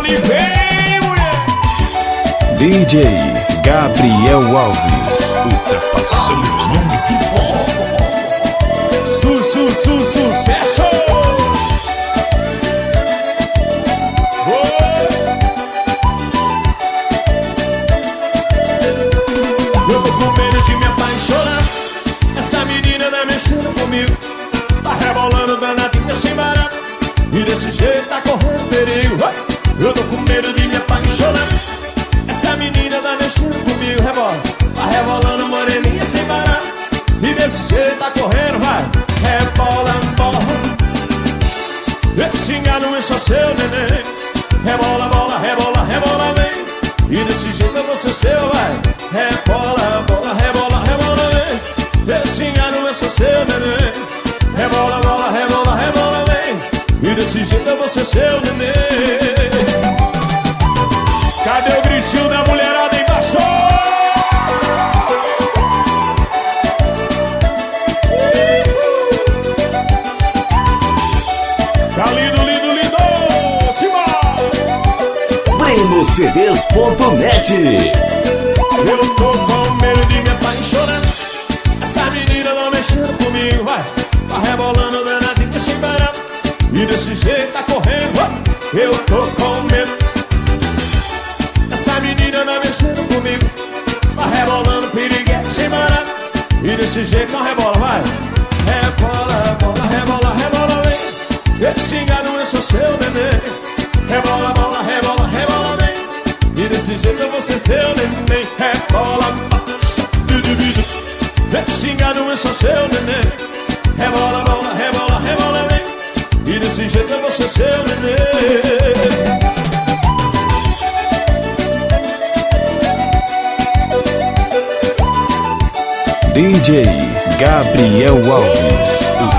vem, mulher. DJ Gabriel Alves. Ultrapassando os limites. Sucesso. Eu tô com medo de me apaixonar. Essa menina tá mexendo comigo, tá rebolando danadinha sem barato, e desse jeito tá correndo perigo. Eu tô com medo de me apaixonar. Essa menina tá mexendo comigo, rebola, tá rebolando moreninha sem barato, e desse jeito tá correndo, vai. Rebola, bola. Esse engano é só seu, neném. Rebola, bola, rebola, rebola, vem. E desse jeito eu vou ser seu, vai. Rebola, bola, rebola, rebola, vem. Esse engano é só seu, neném. Rebola, bola, rebola, rebola, vem. E desse jeito eu vou ser seu, neném. Cadê o gritinho da mulherada embaixo? Tá lindo, lindo, lindo. BrenoCDs.net. Eu tô com medo de me apaixonar. Essa menina não mexendo comigo, vai. Tá rebolando danadinha sem parar, e desse jeito tá correndo. Eu tô com medo. Essa menina não mexendo comigo, tá rebolando piriguete sem parar, e desse jeito não rebola, vai. Rebola, bola, rebola, rebola, vem. Esse engano é só seu, neném. Rebola, bola, rebola, rebola, vem. E desse jeito eu vou ser seu, neném. Rebola, esse engano é só seu, neném. Rebola, bola, rebola, rebola, vem. E desse jeito eu vou ser seu, neném. DJ Gabriel Alves.